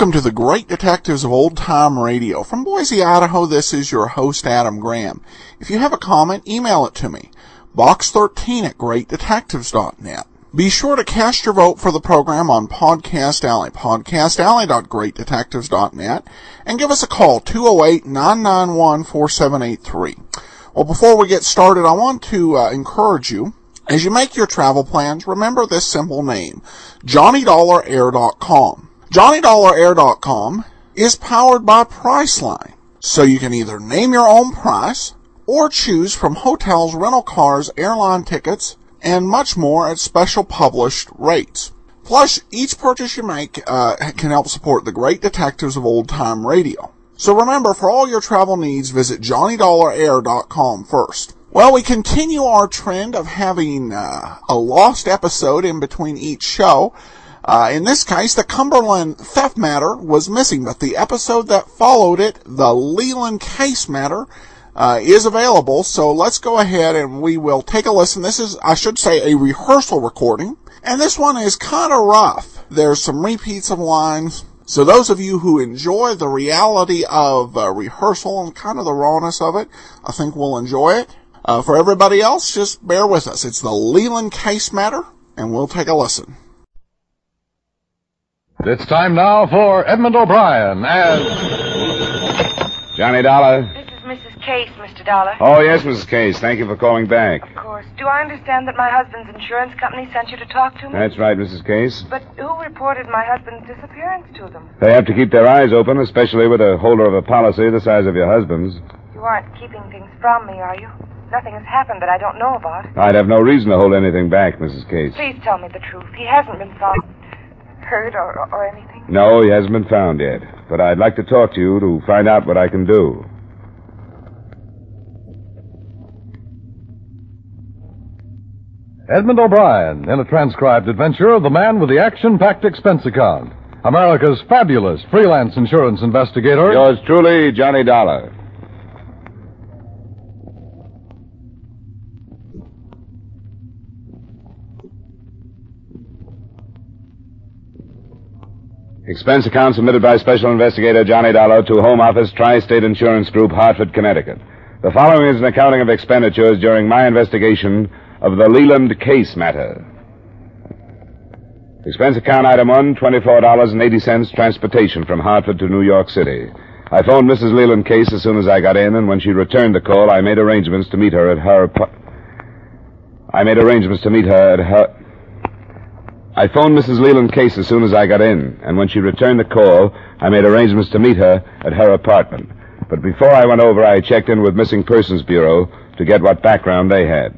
Welcome to the Great Detectives of Old Time Radio. From Boise, Idaho, this is your host, Adam Graham. If you have a comment, email it to me. box13@greatdetectives.net. Be sure to cast your vote for the program on Podcast Alley, podcastalley.greatdetectives.net, and give us a call, 208-991-4783. Well, before we get started, I want to encourage you, as you make your travel plans, remember this simple name, JohnnyDollarAir.com. JohnnyDollarAir.com is powered by Priceline, so you can either name your own price or choose from hotels, rental cars, airline tickets, and much more at special published rates. Plus, each purchase you make can help support the Great Detectives of Old Time Radio. So remember, for all your travel needs, visit JohnnyDollarAir.com first. Well, we continue our trend of having a lost episode in between each show. In this case, the Cumberland theft matter was missing, but the episode that followed it, the Leland case matter, is available. So let's go ahead and we will take a listen. This is, I should say, a rehearsal recording, and this one is kind of rough. There's some repeats of lines. So those of you who enjoy the reality of rehearsal and kind of the rawness of it, I think will enjoy it. For everybody else, just bear with us. It's the Leland case matter, and we'll take a listen. It's time now for Edmund O'Brien as Johnny Dollar. This is Mrs. Case, Mr. Dollar. Oh, yes, Mrs. Case. Thank you for calling back. Of course. Do I understand that my husband's insurance company sent you to talk to me? That's right, Mrs. Case. But who reported my husband's disappearance to them? They have to keep their eyes open, especially with a holder of a policy the size of your husband's. You aren't keeping things from me, are you? Nothing has happened that I don't know about. I'd have no reason to hold anything back, Mrs. Case. Please tell me the truth. He hasn't been found hurt or anything? No, he hasn't been found yet. But I'd like to talk to you to find out what I can do. Edmund O'Brien in a transcribed adventure of the man with the action-packed expense account. America's fabulous freelance insurance investigator. Yours truly, Johnny Dollar. Expense account submitted by Special Investigator Johnny Dollar to Home Office, Tri-State Insurance Group, Hartford, Connecticut. The following is an accounting of expenditures during my investigation of the Leland case matter. Expense account item 1, $24.80 transportation from Hartford to New York City. I phoned Mrs. Leland Case as soon as I got in, and when she returned the call, I made arrangements to meet her at her... I phoned Mrs. Leland Case as soon as I got in, and when she returned the call, I made arrangements to meet her at her apartment. But before I went over, I checked in with Missing Persons Bureau to get what background they had.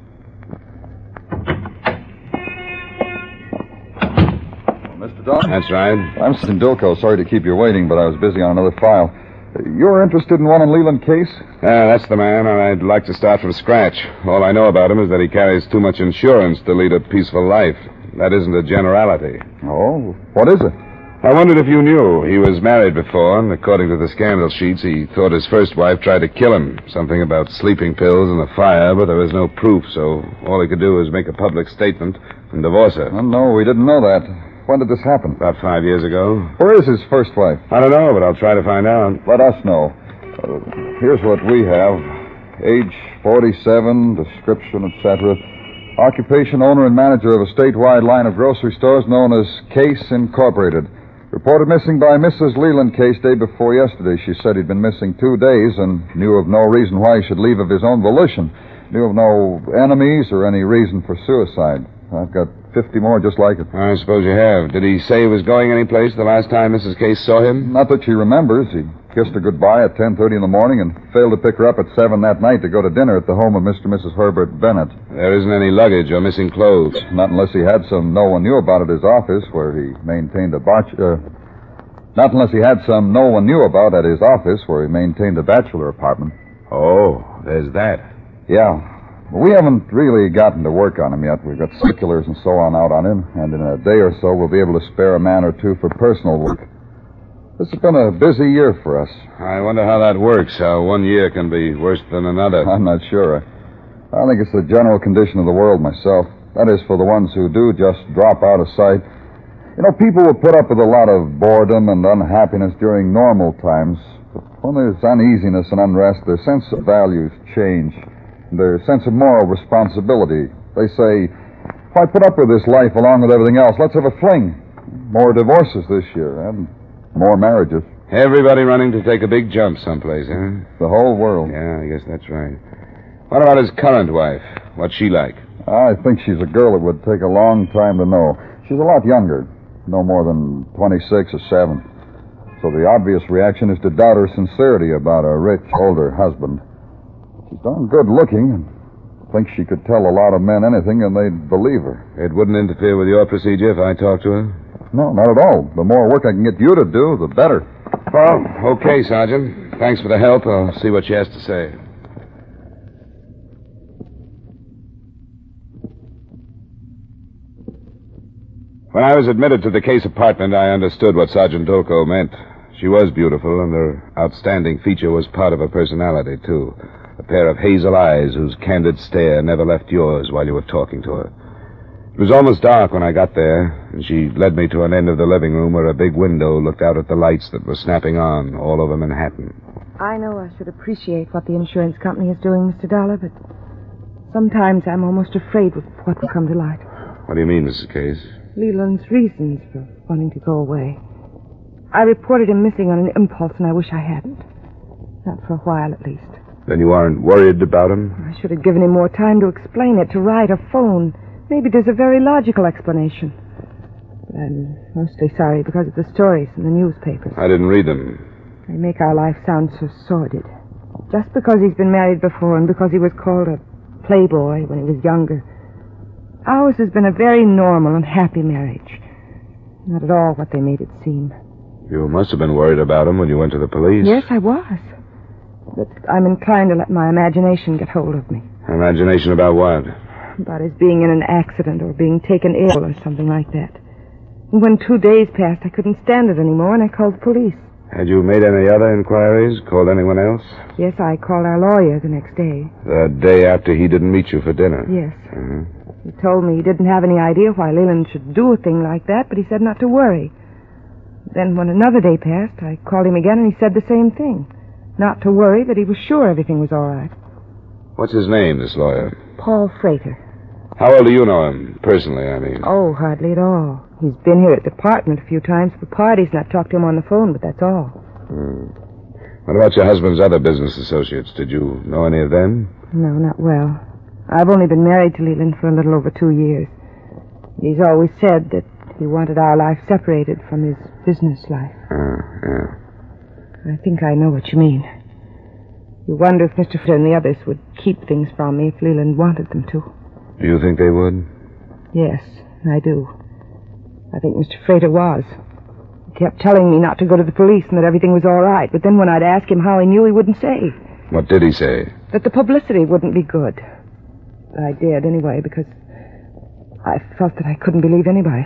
Mr. Don? That's right. I'm Stindilko. Sorry to keep you waiting, but I was busy on another file. You're interested in one on Leland Case? That's the man, and I'd like to start from scratch. All I know about him is that he carries too much insurance to lead a peaceful life. That isn't a generality. Oh, what is it? I wondered if you knew. He was married before, and according to the scandal sheets, he thought his first wife tried to kill him. Something about sleeping pills and a fire, but there was no proof, so all he could do was make a public statement and divorce her. Oh, no, we didn't know that. When did this happen? About 5 years ago. Where is his first wife? I don't know, but I'll try to find out. Let us know. Here's what we have. Age 47, description, etc. Occupation, owner and manager of a statewide line of grocery stores known as Case Incorporated. Reported missing by Mrs. Leland Case day before yesterday. She said he'd been missing 2 days and knew of no reason why he should leave of his own volition. Knew of no enemies or any reason for suicide. I've got 50 more just like it. I suppose you have. Did he say he was going anyplace the last time Mrs. Case saw him? Not that she remembers. He kissed her goodbye at 10:30 in the morning and failed to pick her up at 7 that night to go to dinner at the home of Mr. and Mrs. Herbert Bennett. There isn't any luggage or missing clothes. Not unless he had some no one knew about at his office where he maintained a bachelor apartment. Oh, there's that. Yeah. We haven't really gotten to work on him yet. We've got circulars and so on out on him, and in a day or so we'll be able to spare a man or two for personal work. This has been a busy year for us. I wonder how that works, how 1 year can be worse than another. I'm not sure. I think it's the general condition of the world myself. That is, for the ones who do just drop out of sight. You know, people will put up with a lot of boredom and unhappiness during normal times. But when there's uneasiness and unrest, their sense of values change. Their sense of moral responsibility. They say, if I put up with this life along with everything else, let's have a fling. More divorces this year and more marriages. Everybody running to take a big jump someplace, huh? The whole world. Yeah, I guess that's right. What about his current wife? What's she like? I think she's a girl that would take a long time to know. She's a lot younger. No more than 26 or 7. So the obvious reaction is to doubt her sincerity about a rich, older husband. She's darn good looking and thinks she could tell a lot of men anything and they'd believe her. It wouldn't interfere with your procedure if I talked to her? No, not at all. The more work I can get you to do, the better. Well, okay, Sergeant. Thanks for the help. I'll see what she has to say. When I was admitted to the case apartment, I understood what Sergeant Dolko meant. She was beautiful, and her outstanding feature was part of her personality, too. A pair of hazel eyes whose candid stare never left yours while you were talking to her. It was almost dark when I got there, and she led me to an end of the living room where a big window looked out at the lights that were snapping on all over Manhattan. I know I should appreciate what the insurance company is doing, Mr. Dollar, but sometimes I'm almost afraid of what will come to light. What do you mean, Mrs. Case? Leland's reasons for wanting to go away. I reported him missing on an impulse, and I wish I hadn't. Not for a while, at least. Then you aren't worried about him? I should have given him more time to explain it, to write or phone. Maybe there's a very logical explanation. But I'm mostly sorry because of the stories in the newspapers. I didn't read them. They make our life sound so sordid. Just because he's been married before and because he was called a playboy when he was younger. Ours has been a very normal and happy marriage. Not at all what they made it seem. You must have been worried about him when you went to the police. Yes, I was. But I'm inclined to let my imagination get hold of me. Imagination about what? About his being in an accident or being taken ill or something like that. And when 2 days passed, I couldn't stand it anymore, and I called the police. Had you made any other inquiries? Called anyone else? Yes, I called our lawyer the next day. The day after he didn't meet you for dinner? Yes. Uh-huh. He told me he didn't have any idea why Leland should do a thing like that, but he said not to worry. Then when another day passed, I called him again, and he said the same thing. Not to worry, that he was sure everything was all right. What's his name, this lawyer? Paul Frater. How well do you know him? Personally, I mean. Oh, hardly at all. He's been here at the department a few times for parties, and I've talked to him on the phone, but that's all. What about your husband's other business associates? Did you know any of them? No, not well. I've only been married to Leland for a little over 2 years. He's always said that he wanted our life separated from his business life. Yeah. I think I know what you mean. You wonder if Mr. Frater and the others would keep things from me if Leland wanted them to. Do you think they would? Yes, I do. I think Mr. Frater was. He kept telling me not to go to the police and that everything was all right, but then when I'd ask him how he knew, he wouldn't say. What did he say? That the publicity wouldn't be good. I did anyway, because I felt that I couldn't believe anybody.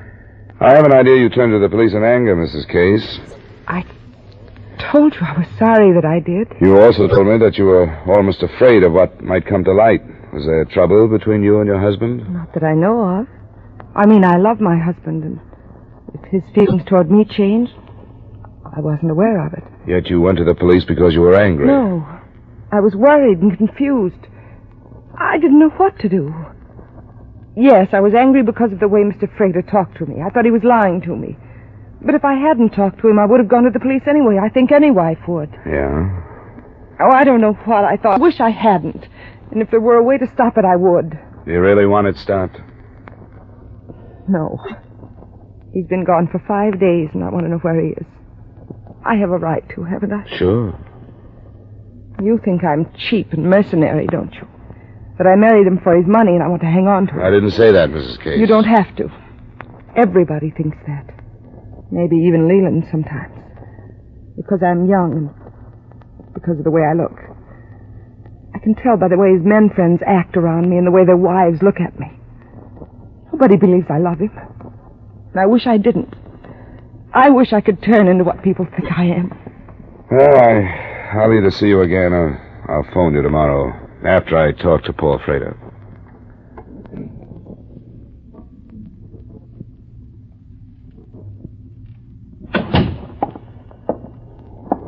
I have an idea you turned to the police in anger, Mrs. Case. I told you I was sorry that I did. You also told me that you were almost afraid of what might come to light. Was there trouble between you and your husband? Not that I know of. I mean, I love my husband, and if his feelings toward me changed, I wasn't aware of it. Yet you went to the police because you were angry. No. I was worried and confused. I didn't know what to do. Yes, I was angry because of the way Mr. Frater talked to me. I thought he was lying to me. But if I hadn't talked to him, I would have gone to the police anyway. I think any wife would. Yeah? Oh, I don't know what I thought. I wish I hadn't. And if there were a way to stop it, I would. Do you really want it stopped? No. He's been gone for 5 days, and I want to know where he is. I have a right to, haven't I? Sure. You think I'm cheap and mercenary, don't you? That I married him for his money and I want to hang on to it. I didn't say that, Mrs. Case. You don't have to. Everybody thinks that. Maybe even Leland sometimes. Because I'm young and because of the way I look. I can tell by the way his men friends act around me and the way their wives look at me. Nobody believes I love him. And I wish I didn't. I wish I could turn into what people think I am. Well, I'll either see you again or I'll phone you tomorrow after I talk to Paul Frater.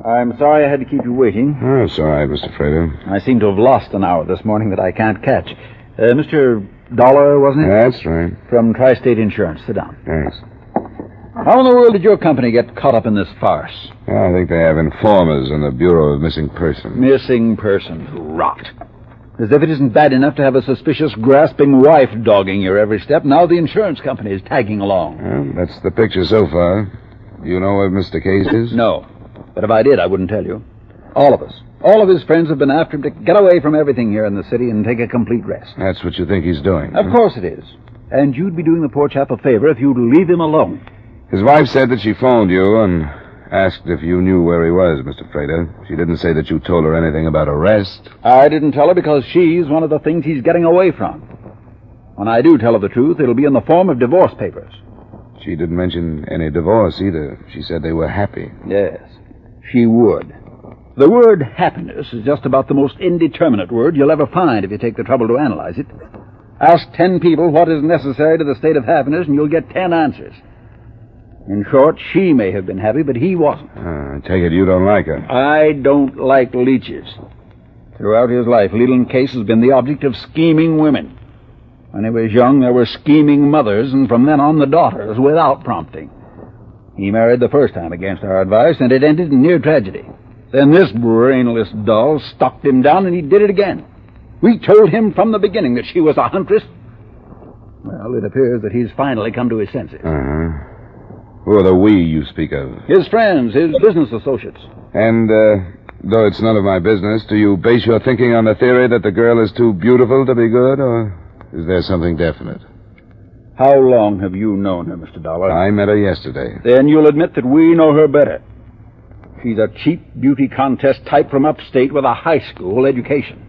I'm sorry I had to keep you waiting. Oh, it's all right, Mr. Frater. I seem to have lost an hour this morning that I can't catch. Mr. Dollar, wasn't it? That's right. From Tri-State Insurance. Sit down. Thanks. How in the world did your company get caught up in this farce? I think they have informers in the Bureau of Missing Persons. Missing persons. Rot. As if it isn't bad enough to have a suspicious, grasping wife dogging your every step, now the insurance company is tagging along. Well, that's the picture so far. You know where Mr. Case is? No. But if I did, I wouldn't tell you. All of us. All of his friends have been after him to get away from everything here in the city and take a complete rest. That's what you think he's doing. Of course it is. And you'd be doing the poor chap a favor if you'd leave him alone. His wife said that she phoned you and asked if you knew where he was, Mr. Frater. She didn't say that you told her anything about arrest. I didn't tell her because she's one of the things he's getting away from. When I do tell her the truth, it'll be in the form of divorce papers. She didn't mention any divorce either. She said they were happy. Yes, she would. The word happiness is just about the most indeterminate word you'll ever find if you take the trouble to analyze it. Ask 10 people what is necessary to the state of happiness, and you'll get 10 answers. In short, she may have been happy, but he wasn't. I take it you don't like her. I don't like leeches. Throughout his life, Leland Case has been the object of scheming women. When he was young, there were scheming mothers, and from then on, the daughters, without prompting. He married the first time against our advice, and it ended in near tragedy. Then this brainless doll stalked him down, and he did it again. We told him from the beginning that she was a huntress. Well, it appears that he's finally come to his senses. Uh-huh. Who are the we you speak of? His friends, his business associates. And, though it's none of my business, do you base your thinking on the theory that the girl is too beautiful to be good, or is there something definite? How long have you known her, Mr. Dollar? I met her yesterday. Then you'll admit that we know her better. She's a cheap beauty contest type from upstate with a high school education.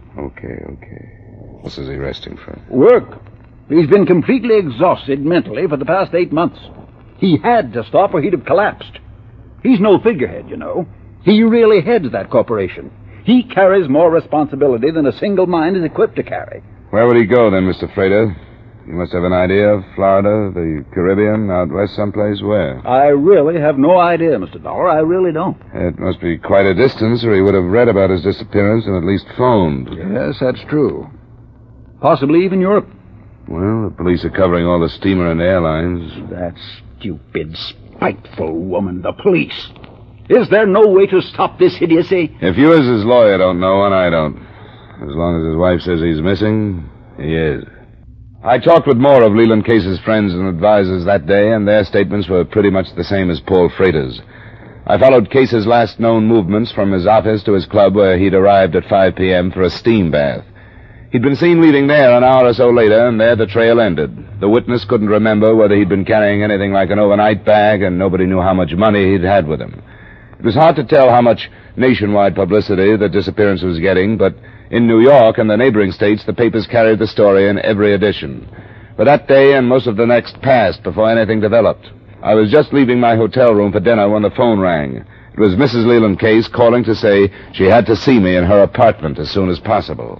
Okay. What is he resting from? Work. He's been completely exhausted mentally for the past 8 months. He had to stop or he'd have collapsed. He's no figurehead, you know. He really heads that corporation. He carries more responsibility than a single mind is equipped to carry. Where would he go then, Mr. Frater? You must have an idea of Florida, the Caribbean, out west someplace. Where? I really have no idea, Mr. Dollar. I really don't. It must be quite a distance, or he would have read about his disappearance and at least phoned. Yes, that's true. Possibly even Europe. Well, the police are covering all the steamer and airlines. That stupid, spiteful woman, the police. Is there no way to stop this idiocy? If you as his lawyer don't know, and I don't. As long as his wife says he's missing, he is. I talked with more of Leland Case's friends and advisors that day, and their statements were pretty much the same as Paul Frater's. I followed Case's last known movements from his office to his club, where he'd arrived at 5 p.m. for a steam bath. He'd been seen leaving there an hour or so later, and there the trail ended. The witness couldn't remember whether he'd been carrying anything like an overnight bag, and nobody knew how much money he'd had with him. It was hard to tell how much nationwide publicity the disappearance was getting, but in New York and the neighboring states, the papers carried the story in every edition. But that day and most of the next passed before anything developed. I was just leaving my hotel room for dinner when the phone rang. It was Mrs. Leland Case calling to say she had to see me in her apartment as soon as possible.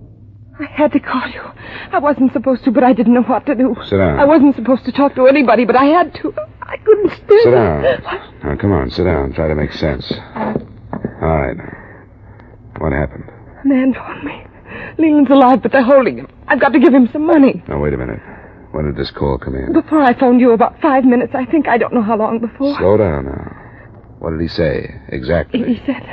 I had to call you. I wasn't supposed to, but I didn't know what to do. Sit down. I wasn't supposed to talk to anybody, but I had to. I couldn't stand it. Sit down. Now, come on, sit down. Try to make sense. All right. What happened? A man phoned me. Leland's alive, but they're holding him. I've got to give him some money. Now, wait a minute. When did this call come in? Before I phoned you, about 5 minutes, I think. I don't know how long before. Slow down now. What did he say, exactly? He said...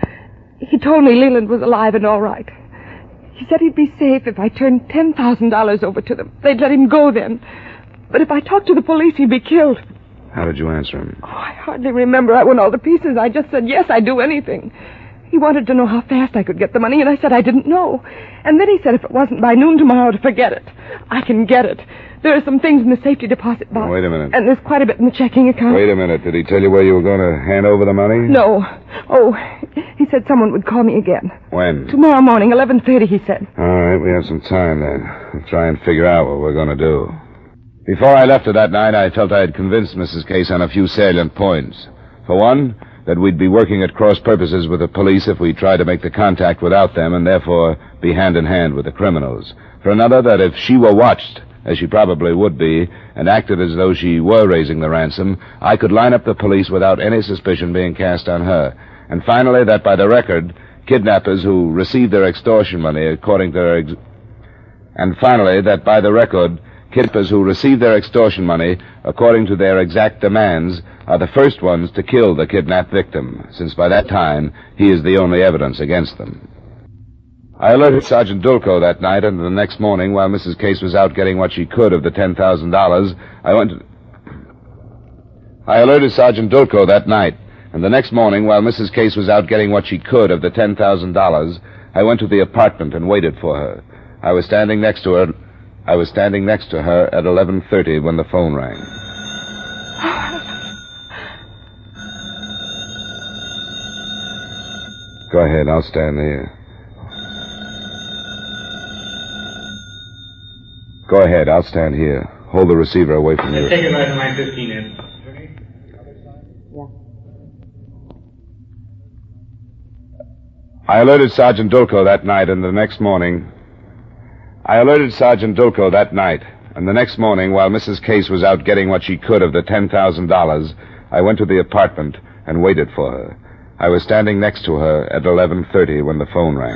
He told me Leland was alive and all right. He said he'd be safe if I turned $10,000 over to them. They'd let him go then. But if I talked to the police, he'd be killed. How did you answer him? Oh, I hardly remember. I went all to pieces. I just said, yes, I'd do anything. He wanted to know how fast I could get the money, and I said I didn't know. And then he said if it wasn't by noon tomorrow to forget it. I can get it. There are some things in the safety deposit box. Wait a minute. And there's quite a bit in the checking account. Wait a minute. Did he tell you where you were going to hand over the money? No. Oh, he said someone would call me again. When? Tomorrow morning, 11:30, he said. All right, we have some time then. We'll try and figure out what we're going to do. Before I left her that night, I felt I had convinced Mrs. Case on a few salient points. For one, that we'd be working at cross purposes with the police if we tried to make the contact without them and therefore be hand in hand with the criminals. For another, that if she were watched, as she probably would be, and acted as though she were raising the ransom, I could line up the police without any suspicion being cast on her. And finally, that by the record, kidnappers who receive their extortion money according to their exact demands are the first ones to kill the kidnapped victim, since by that time he is the only evidence against them. I alerted Sergeant Dulco that night, and the next morning, while Mrs. Case was out getting what she could of the $10,000, I went to the apartment and waited for her. I was standing next to her at 11:30 when the phone rang. Go ahead, I'll stand here. Go ahead, I'll stand here. Hold the receiver away from you. Take it right to line 15 in. I alerted Sergeant Dulco that night, and the next morning, while Mrs. Case was out getting what she could of the $10,000, I went to the apartment and waited for her. I was standing next to her at 11:30 when the phone rang.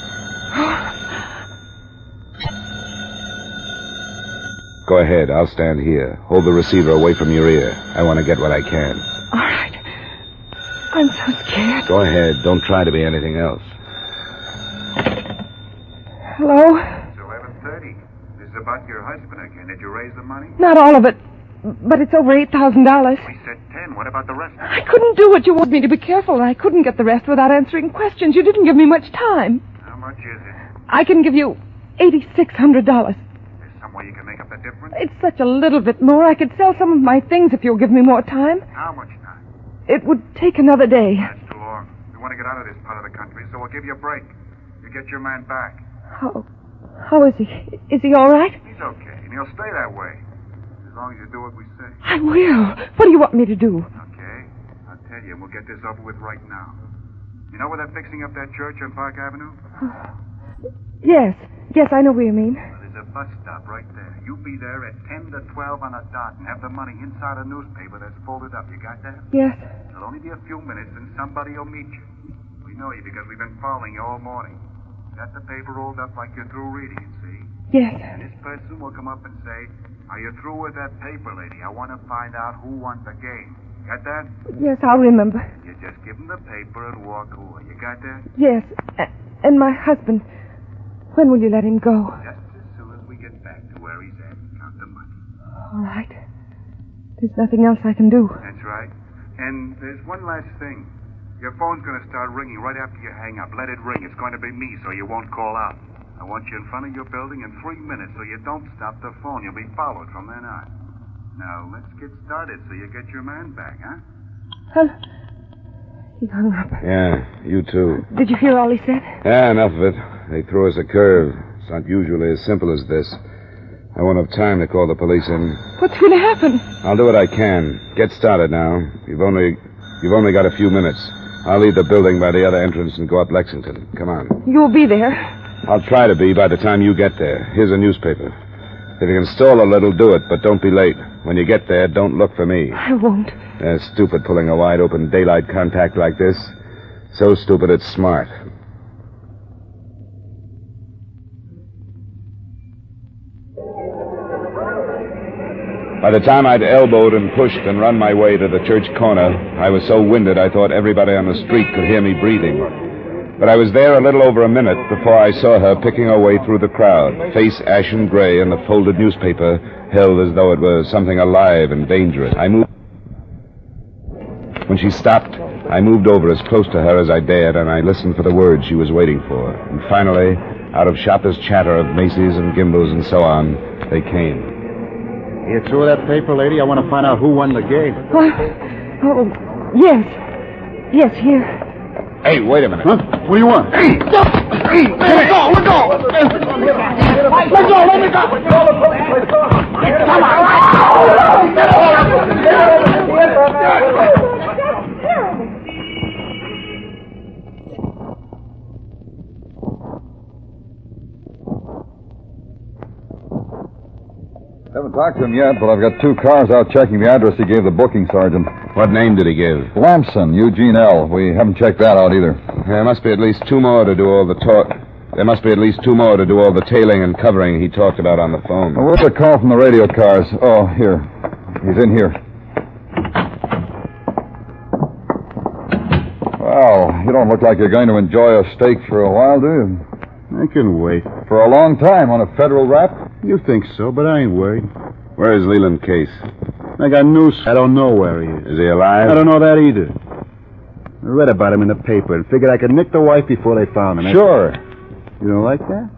Go ahead, I'll stand here. Hold the receiver away from your ear. I want to get what I can. All right. I'm so scared. Go ahead, don't try to be anything else. Hello? It's 11:30. This is about your husband again. Did you raise the money? Not all of it, but it's over $8,000. We said 10. What about the rest? I couldn't do what you wanted me to be careful, and I couldn't get the rest without answering questions. You didn't give me much time. How much is it? I can give you $8,600. There's some way you can make up the difference? It's such a little bit more. I could sell some of my things if you'll give me more time. How much time? It would take another day. That's too long. We want to get out of this part of the country, so we'll give you a break. You get your man back. How is he? Is he all right? He's okay, and he'll stay that way. As long as you do what we say. I will. What do you want me to do? Okay. I'll tell you, and we'll get this over with right now. You know where they're fixing up that church on Park Avenue? Yes. Yes, I know what you mean. Well, there's a bus stop right there. You be there at 10 to 12 on a dot and have the money inside a newspaper that's folded up. You got that? Yes. It'll only be a few minutes, and somebody will meet you. We know you because we've been following you all morning. Got the paper rolled up like you're through reading, see? Yes. And this person will come up and say, "Are you through with that paper, lady? I want to find out who won the game." Got that? Yes, I'll remember. You just give him the paper and walk away. You got that? Yes. And my husband, when will you let him go? Just as soon as we get back to where he's at and count the money. All right. There's nothing else I can do. That's right. And there's one last thing. Your phone's going to start ringing right after you hang up. Let it ring. It's going to be me, so you won't call out. I want you in front of your building in 3 minutes, so you don't stop the phone. You'll be followed from then on. Now, let's get started so you get your man back, huh? He hung up. Yeah, you too. Did you hear all he said? Yeah, enough of it. They threw us a curve. It's not usually as simple as this. I won't have time to call the police in. What's going to happen? I'll do what I can. Get started now. You've only got a few minutes. I'll leave the building by the other entrance and go up Lexington. Come on. You'll be there. I'll try to be by the time you get there. Here's a newspaper. If you can stall a little, do it, but don't be late. When you get there, don't look for me. I won't. They're stupid pulling a wide-open daylight contact like this. So stupid it's smart. By the time I'd elbowed and pushed and run my way to the church corner, I was so winded I thought everybody on the street could hear me breathing. But I was there a little over a minute before I saw her picking her way through the crowd, face ashen gray and the folded newspaper held as though it were something alive and dangerous. When she stopped, I moved over as close to her as I dared, and I listened for the words she was waiting for. And finally, out of shoppers' chatter of Macy's and Gimbel's and so on, they came. You through that paper, lady? I want to find out who won the game. What? Oh, yes. Yes, here. Hey, wait a minute. Huh? What do you want? Hey! Let go! Let go! Let me go! Come on! Haven't talked to him yet, but I've got 2 cars out checking the address he gave the booking sergeant. What name did he give? Lamson, Eugene L. We haven't checked that out either. There must be at least two more to do all the There must be at least two more to do all the tailing and covering he talked about on the phone. Well, where's the call from the radio cars? Oh, here. He's in here. Well, you don't look like you're going to enjoy a steak for a while, do you? I can wait. For a long time on a federal rap? You think so, but I ain't worried. Where is Leland Case? I got news. I don't know where he is. Is he alive? I don't know that either. I read about him in the paper and figured I could nick the wife before they found him. Sure. You don't like that?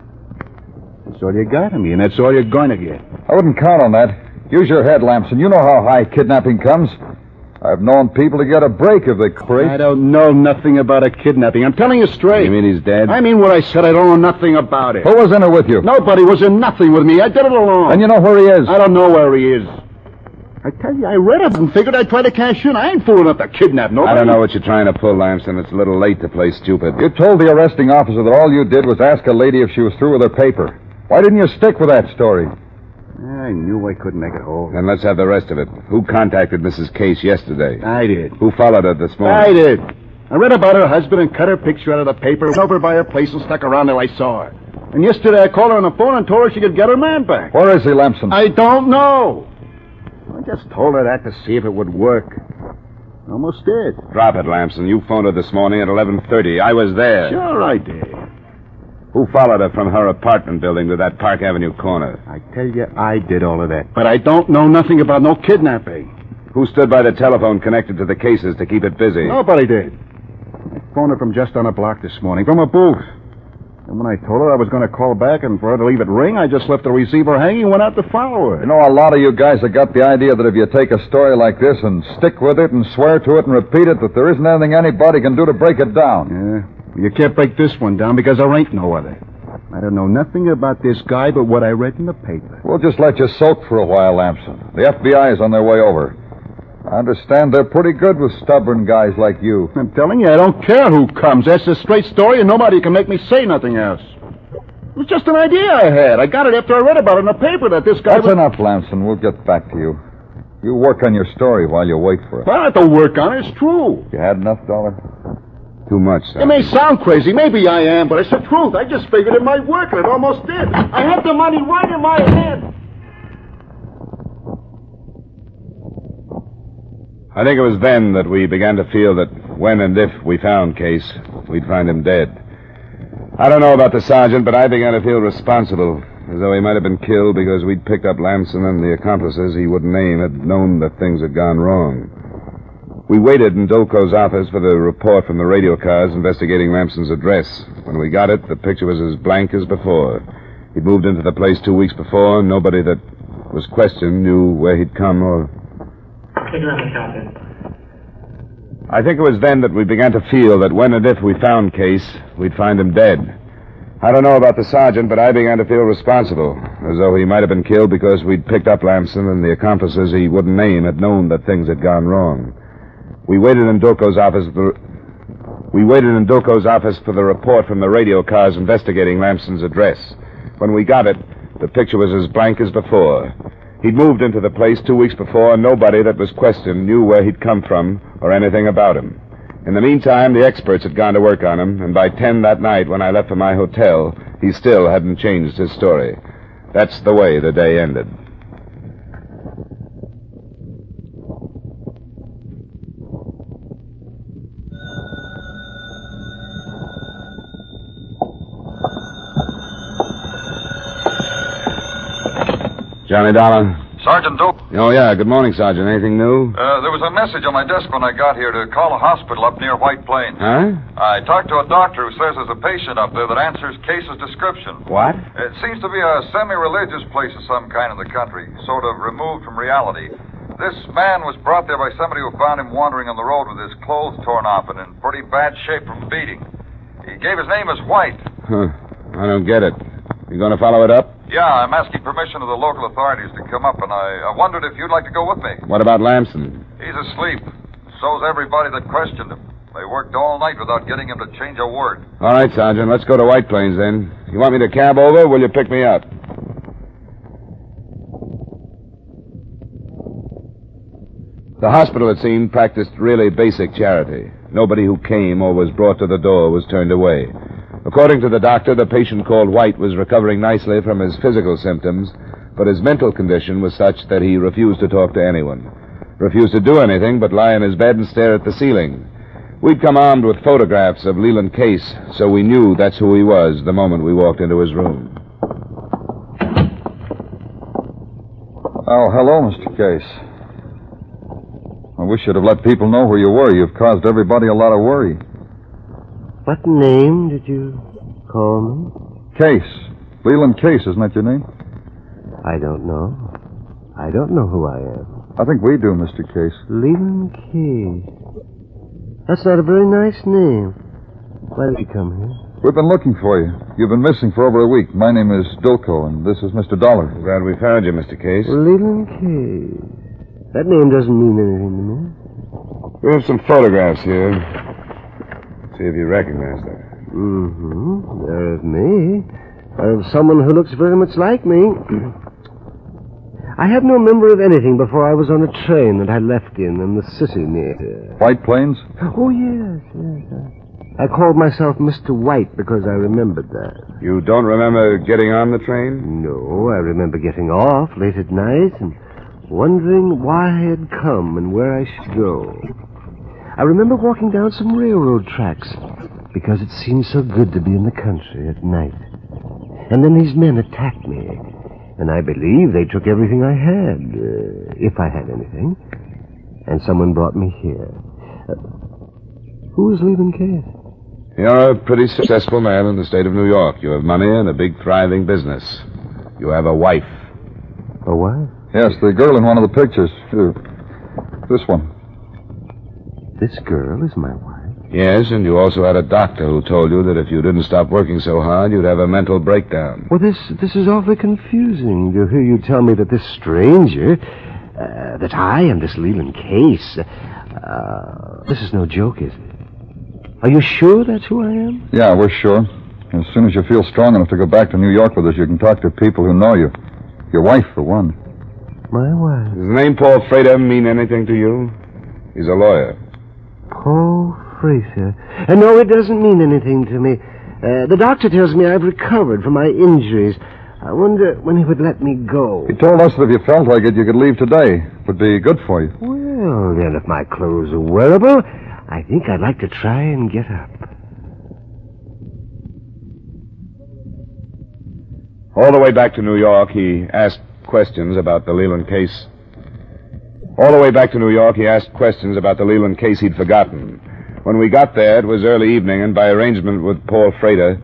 That's all you got of me, and that's all you're going to get. I wouldn't count on that. Use your head, Lamson. You know how high kidnapping comes. I've known people to get a break if they crave. I don't know nothing about a kidnapping. I'm telling you straight. You mean he's dead? I mean what I said. I don't know nothing about it. Who was in it with you? Nobody was in nothing with me. I did it alone. And you know where he is? I don't know where he is. I tell you, I read it and figured I'd try to cash in. I ain't fool enough to kidnap nobody. I don't know what you're trying to pull, Lamson. It's a little late to play stupid. You told the arresting officer that all you did was ask a lady if she was through with her paper. Why didn't you stick with that story? I knew I couldn't make it whole. Then let's have the rest of it. Who contacted Mrs. Case yesterday? I did. Who followed her this morning? I did. I read about her husband and cut her picture out of the paper. Went over by her place and stuck around there. I saw her. And yesterday I called her on the phone and told her she could get her man back. Where is he, Lamson? I don't know. I just told her that to see if it would work. Almost did. Drop it, Lamson. You phoned her this morning at 11:30. I was there. Sure I did. Who followed her from her apartment building to that Park Avenue corner? I tell you, I did all of that. But I don't know nothing about no kidnapping. Who stood by the telephone connected to the cases to keep it busy? Nobody did. I phoned her from just on a block this morning, from a booth. And when I told her I was going to call back and for her to leave it ring, I just left the receiver hanging and went out to follow her. You know, a lot of you guys have got the idea that if you take a story like this and stick with it and swear to it and repeat it, that there isn't anything anybody can do to break it down. Yeah. You can't break this one down because there ain't no other. I don't know nothing about this guy but what I read in the paper. We'll just let you soak for a while, Lamson. The FBI is on their way over. I understand they're pretty good with stubborn guys like you. I'm telling you, I don't care who comes. That's a straight story, and nobody can make me say nothing else. It was just an idea I had. I got it after I read about it in the paper that this guy That's enough, Lamson. We'll get back to you. You work on your story while you wait for it. I don't have to work on it. It's true. You had enough, Dollar? Too much, It may sound crazy. Maybe I am, but it's the truth. I just figured it might work, and it almost did. I had the money right in my hand. I think it was then that we began to feel that when and if we found Case, we'd find him dead. I don't know about the sergeant, but I began to feel responsible, as though he might have been killed because we'd picked up Lamson and the accomplices he wouldn't name had known that things had gone wrong. We waited in Dolko's office for the report from the radio cars investigating Lamson's address. When we got it, the picture was as blank as before. He'd moved into the place 2 weeks before, and nobody that was questioned knew where he'd come or... I think it was then that we began to feel that when and if we found Case, we'd find him dead. I don't know about the sergeant, but I began to feel responsible, as though he might have been killed because we'd picked up Lamson and the accomplices he wouldn't name had known that things had gone wrong. We waited in Dolko's office for the report from the radio cars investigating Lamson's address. When we got it, the picture was as blank as before. He'd moved into the place 2 weeks before, and nobody that was questioned knew where he'd come from or anything about him. In the meantime, the experts had gone to work on him, and by 10 that night when I left for my hotel, he still hadn't changed his story. That's the way the day ended. Johnny Dollar. Sergeant Dope. Oh, yeah. Good morning, Sergeant. Anything new? There was a message on my desk when I got here to call a hospital up near White Plains. Huh? I talked to a doctor who says there's a patient up there that answers Case's description. What? It seems to be a semi-religious place of some kind in the country, sort of removed from reality. This man was brought there by somebody who found him wandering on the road with his clothes torn off and in pretty bad shape from beating. He gave his name as White. Huh. I don't get it. You going to follow it up? Yeah, I'm asking permission of the local authorities to come up, and I wondered if you'd like to go with me. What about Lamson? He's asleep. So's everybody that questioned him. They worked all night without getting him to change a word. All right, Sergeant. Let's go to White Plains, then. You want me to cab over, or will you pick me up? The hospital, it seemed, practiced really basic charity. Nobody who came or was brought to the door was turned away. According to the doctor, the patient called White was recovering nicely from his physical symptoms, but his mental condition was such that he refused to talk to anyone, refused to do anything but lie in his bed and stare at the ceiling. We'd come armed with photographs of Leland Case, so we knew that's who he was the moment we walked into his room. Oh, hello, Mr. Case. I wish you'd have let people know where you were. You've caused everybody a lot of worry. What name did you call me? Case. Leland Case, isn't that your name? I don't know. I don't know who I am. I think we do, Mr. Case. Leland Case. That's not a very nice name. Why did you come here? We've been looking for you. You've been missing for over a week. My name is Dilko, and this is Mr. Dollar. Glad we found you, Mr. Case. Leland Case. That name doesn't mean anything to me. We have some photographs here. See if you recognize them. Mm-hmm. They're of me. Of someone who looks very much like me. I have no memory of anything before I was on a train that I left in the city near here. White Plains? Oh, yes. I called myself Mr. White because I remembered that. You don't remember getting on the train? No, I remember getting off late at night and wondering why I had come and where I should go. I remember walking down some railroad tracks because it seemed so good to be in the country at night. And then these men attacked me. And I believe they took everything I had, if I had anything. And someone brought me here. Who is Leland Case? You're a pretty successful man in the state of New York. You have money and a big, thriving business. You have a wife. A wife? Yes, the girl in one of the pictures. This one. This girl is my wife? Yes, and you also had a doctor who told you that if you didn't stop working so hard, you'd have a mental breakdown. Well, this is awfully confusing to hear you tell me that this stranger, that I am this Leland Case, this is no joke, is it? Are you sure that's who I am? Yeah, we're sure. As soon as you feel strong enough to go back to New York with us, you can talk to people who know you. Your wife, for one. My wife? Does the name Paul Frater mean anything to you? He's a lawyer. Paul Fraser. No, it doesn't mean anything to me. The doctor tells me I've recovered from my injuries. I wonder when he would let me go. He told us that if you felt like it, you could leave today. It would be good for you. Well, then, if my clothes are wearable, I think I'd like to try and get up. All the way back to New York, he asked questions about the Leland Case. All the way back to New York, he asked questions about the Leland Case he'd forgotten. When we got there, it was early evening, and by arrangement with Paul Frater...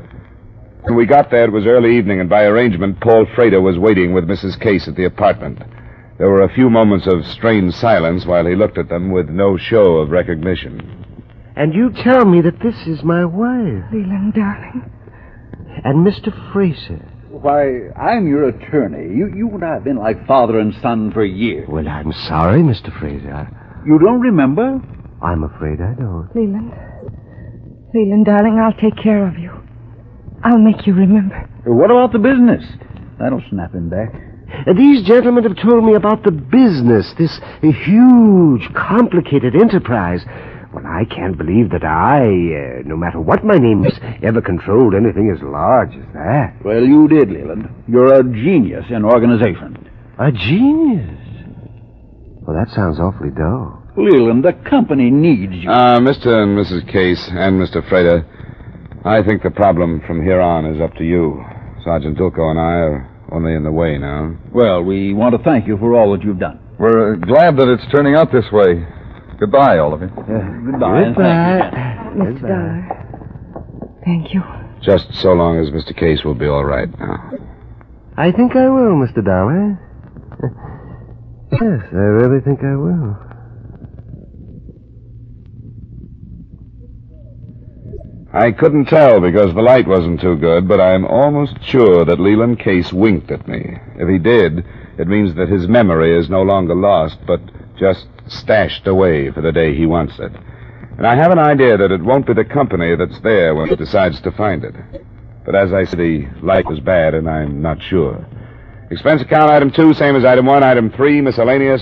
Paul Frater was waiting with Mrs. Case at the apartment. There were a few moments of strained silence while he looked at them with no show of recognition. And you tell me that this is my wife. Leland, darling. And Mr. Fraser. Why, I'm your attorney. You and I have been like father and son for years. Well, I'm sorry, Mr. Fraser. You don't remember? I'm afraid I don't. Leland, darling, I'll take care of you. I'll make you remember. What about the business? That'll snap him back. These gentlemen have told me about the business, this huge, complicated enterprise. Well, I can't believe that I, no matter what my name is, ever controlled anything as large as that. Well, you did, Leland. You're a genius in organization. A genius? Well, that sounds awfully dull. Leland, the company needs you. Mr. and Mrs. Case and Mr. Frater, I think the problem from here on is up to you. Sergeant Dilko and I are only in the way now. Well, we want to thank you for all that you've done. We're glad that it's turning out this way. Goodbye, all of you. Goodbye. And thank you. Mr. Dollar. Thank you. Just so long as Mr. Case will be all right now. I think I will, Mr. Dollar. Yes, I really think I will. I couldn't tell because the light wasn't too good, but I'm almost sure that Leland Case winked at me. If he did, it means that his memory is no longer lost, but just stashed away for the day he wants it. And I have an idea that it won't be the company that's there when it decides to find it. But as I said, the light was bad, and I'm not sure. Expense account item 2, same as item 1. Item 3, miscellaneous,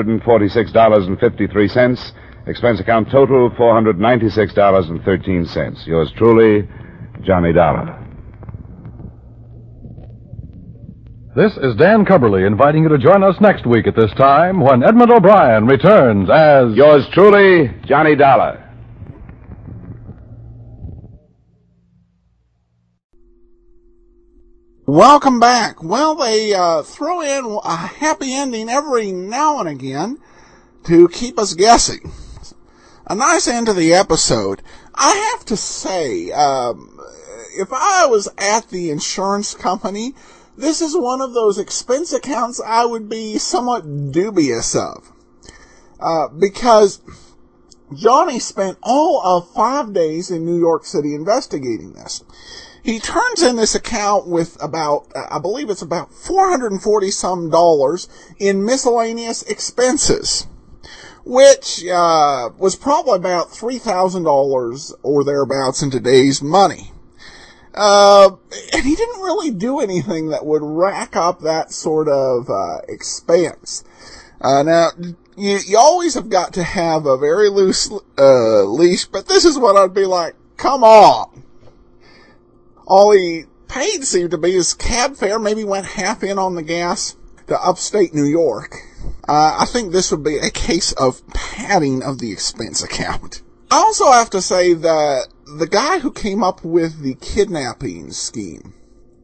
$446.53. Expense account total, $496.13. Yours truly, Johnny Dollar. This is Dan Cubberly inviting you to join us next week at this time when Edmund O'Brien returns as... Yours truly, Johnny Dollar. Welcome back. Well, they throw in a happy ending every now and again to keep us guessing. A nice end to the episode. I have to say, if I was at the insurance company, this is one of those expense accounts I would be somewhat dubious of. Because Johnny spent all of 5 days in New York City investigating this. He turns in this account with about, I believe it's about $440 in miscellaneous expenses, which was probably about $3,000 or thereabouts in today's money. And he didn't really do anything that would rack up that sort of expense. Now, you always have got to have a very loose leash, but this is what I'd be like, come on. All he paid seemed to be his cab fare, maybe went half in on the gas to upstate New York. I think this would be a case of padding of the expense account. I also have to say that the guy who came up with the kidnapping scheme,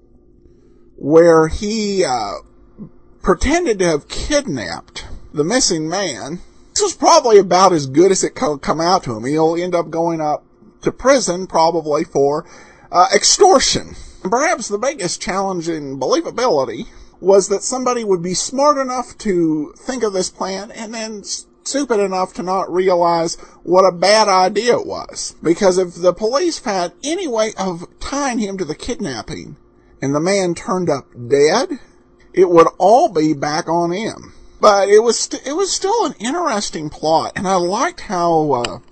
where he pretended to have kidnapped the missing man, this was probably about as good as it could come out to him. He'll end up going up to prison probably for extortion. Perhaps the biggest challenge in believability was that somebody would be smart enough to think of this plan and then stupid enough to not realize what a bad idea it was. Because if the police found any way of tying him to the kidnapping and the man turned up dead, it would all be back on him. But it was still an interesting plot, and I liked how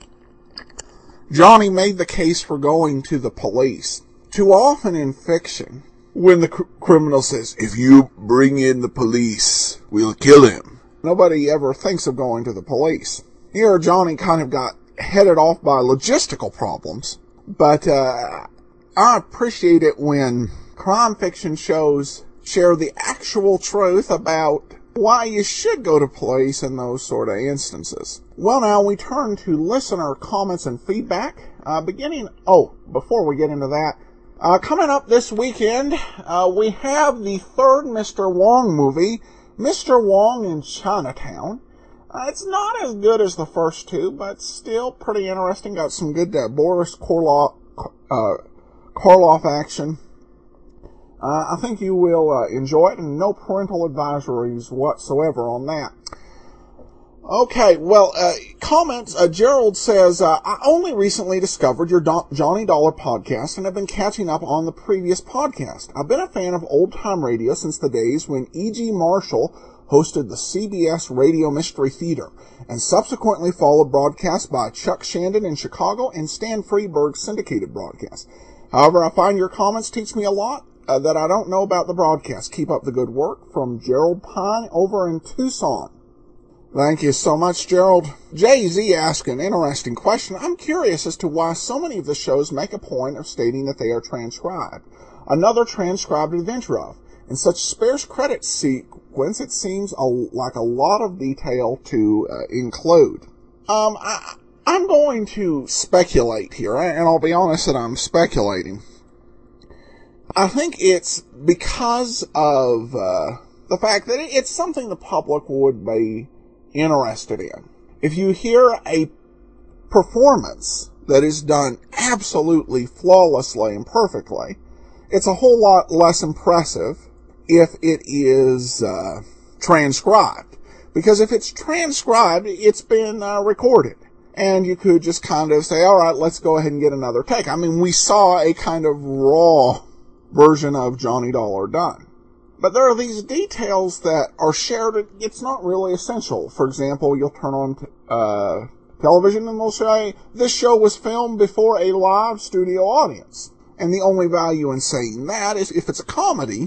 Johnny made the case for going to the police. Too often in fiction, when the criminal says, if you bring in the police, we'll kill him, nobody ever thinks of going to the police. Here, Johnny kind of got headed off by logistical problems, but I appreciate it when crime fiction shows share the actual truth about why you should go to police in those sort of instances. Well, now we turn to listener comments and feedback. Before we get into that, coming up this weekend, we have the third Mr. Wong movie, Mr. Wong in Chinatown. It's not as good as the first two, but still pretty interesting. Got some good Boris Karloff action. I think you will enjoy it, and no parental advisories whatsoever on that. Okay, well, comments. Gerald says, I only recently discovered your Johnny Dollar podcast and have been catching up on the previous podcast. I've been a fan of old-time radio since the days when E.G. Marshall hosted the CBS Radio Mystery Theater, and subsequently followed broadcasts by Chuck Shandon in Chicago and Stan Freeberg's syndicated broadcast. However, I find your comments teach me a lot that I don't know about the broadcast. Keep up the good work. From Gerald Pine over in Tucson. Thank you so much, Gerald. Jay-Z asked an interesting question. I'm curious as to why so many of the shows make a point of stating that they are transcribed. Another transcribed adventure of. In such sparse credit sequence, it seems like a lot of detail to include. I'm going to speculate here, and I'll be honest that I'm speculating. I think it's because of the fact that it's something the public would be interested in. If you hear a performance that is done absolutely flawlessly and perfectly, it's a whole lot less impressive if it is transcribed. Because if it's transcribed, it's been recorded. And you could just kind of say, all right, let's go ahead and get another take. I mean, we saw a kind of raw version of Johnny Dollar done. But there are these details that are shared. It's not really essential. For example, you'll turn on television and they'll say, this show was filmed before a live studio audience. And the only value in saying that is if it's a comedy,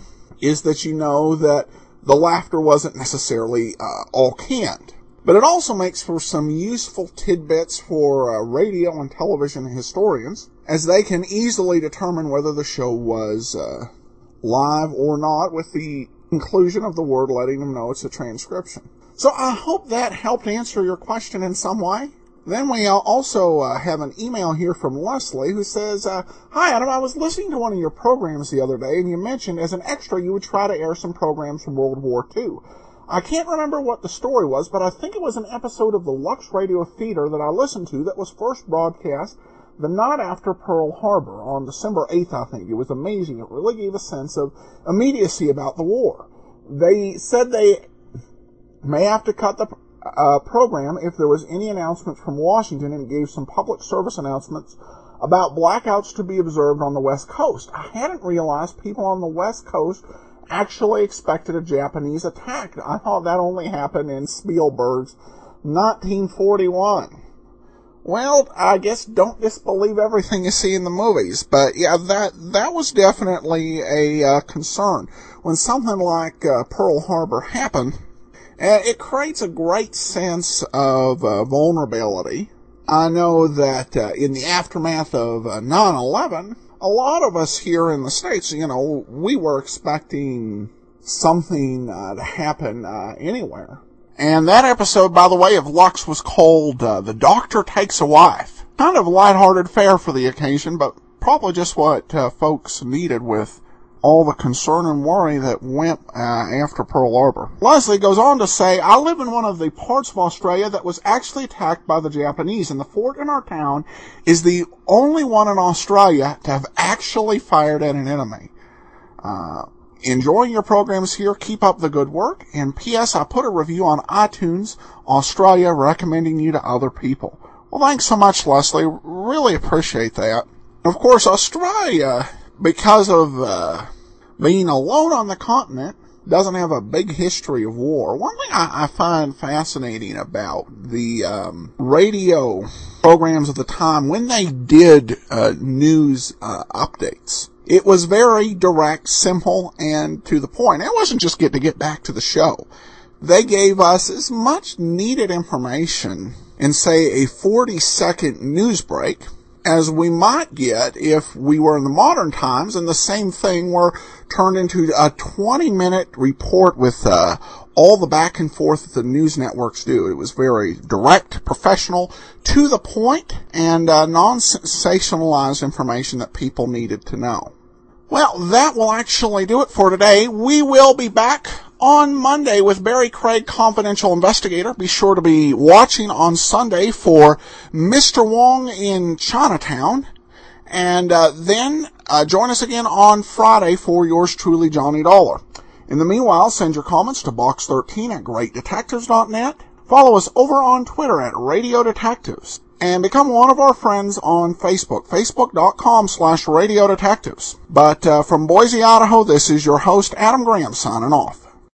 is that you know that the laughter wasn't necessarily all canned. But it also makes for some useful tidbits for radio and television historians, as they can easily determine whether the show was live or not, with the inclusion of the word letting them know it's a transcription. So I hope that helped answer your question in some way. Then we also have an email here from Leslie, who says, Hi, Adam, I was listening to one of your programs the other day, and you mentioned as an extra you would try to air some programs from World War II. I can't remember what the story was, but I think it was an episode of the Lux Radio Theater that I listened to that was first broadcast the night after Pearl Harbor, on December 8th, I think. It was amazing. It really gave a sense of immediacy about the war. They said they may have to cut the program if there was any announcements from Washington, and gave some public service announcements about blackouts to be observed on the West Coast. I hadn't realized people on the West Coast actually expected a Japanese attack. I thought that only happened in Spielberg's 1941. Well, I guess don't disbelieve everything you see in the movies, but yeah, that was definitely a concern. When something like Pearl Harbor happened, it creates a great sense of vulnerability. I know that in the aftermath of 9/11, a lot of us here in the States, we were expecting something to happen anywhere. And that episode, by the way, of Lux was called The Doctor Takes a Wife. Kind of lighthearted fare for the occasion, but probably just what folks needed with all the concern and worry that went after Pearl Harbor. Leslie goes on to say, I live in one of the parts of Australia that was actually attacked by the Japanese, and the fort in our town is the only one in Australia to have actually fired at an enemy. Enjoying your programs here. Keep up the good work. And P.S. I put a review on iTunes Australia recommending you to other people. Well, thanks so much, Leslie. Really appreciate that. Of course, Australia, because of being alone on the continent, doesn't have a big history of war. One thing I find fascinating about the radio programs of the time, when they did news updates, it was very direct, simple, and to the point. It wasn't just to get back to the show. They gave us as much needed information in, say, a 40-second news break as we might get if we were in the modern times, and the same thing were turned into a 20-minute report with all the back and forth that the news networks do. It was very direct, professional, to the point, and non-sensationalized information that people needed to know. Well, that will actually do it for today. We will be back on Monday with Barry Craig, Confidential Investigator. Be sure to be watching on Sunday for Mr. Wong in Chinatown. And then join us again on Friday for yours truly, Johnny Dollar. In the meanwhile, send your comments to box13@greatdetectives.net. Follow us over on Twitter at Radio Detectives. And become one of our friends on Facebook, facebook.com/radiodetectives. But from Boise, Idaho, this is your host, Adam Graham, signing off.